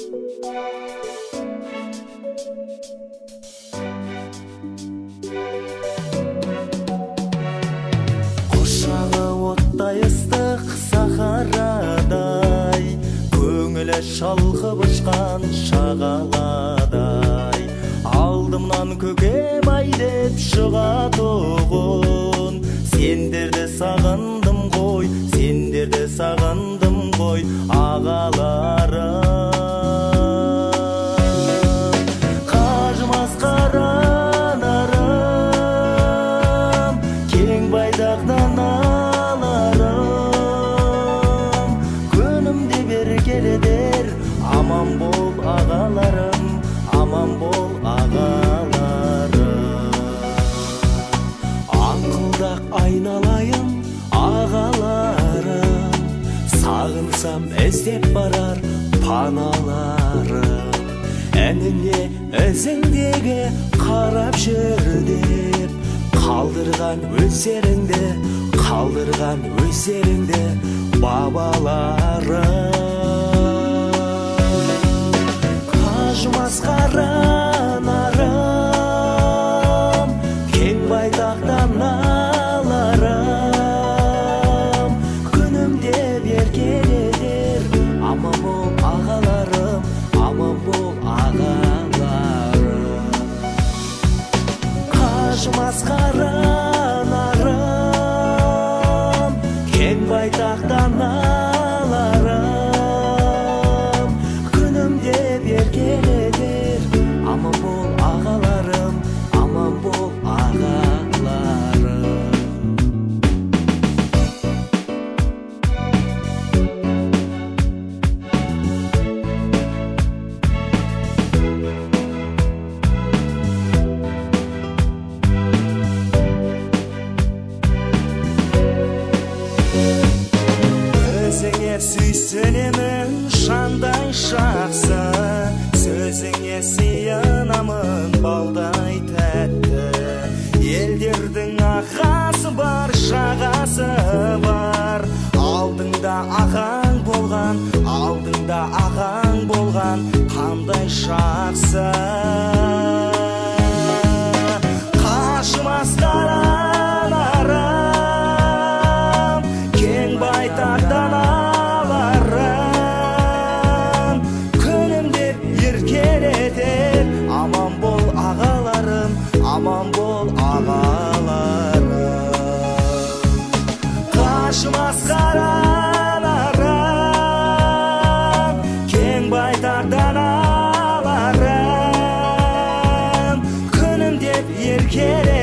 Құшағы оттай ыстық сахарадай, көңілі шалқып ұшқан шағаладай. Алдымнан көкем ай деп шығатұғын, сендерді сағындым ғой, сендерді сағындым ғой, ағаларым. Қажымас қаранарым, кең байдақ даналарым, күнімде бер келедер, аман бол ағаларым, аман бол ағаларым. Аңқылдақ айналайын ағаларым, сағынсам іздеп барар паналарым. Әніңе өзіңдегі қарап жүр деп, қалдырған өздеріңді бабаларым. Қажымас қаранарым, кең байтақ даналарым, күнімде бер келедер, аман бол ағаларым, аман бол ағаларым. Қажымас қаранарым, кең байтақ даналарым, күнімде бер келедер, аман бол ағаларым, аман бол ағаларым. Өзіңе сүйсінемін шандай жақсы, сөзіңе сиынамын балдай тәтті. Елдердің ағасы бар, шағасы бар, алдыңда ағаң болған, қандай жақсы. Қажымас қаранарым, кең байтақ даналарым, күнімде еркелетер, аман бол ағаларым, аман бол ағаларым. Қажымас қаранарым, кең байтақ даналарым, күнімде еркелетер,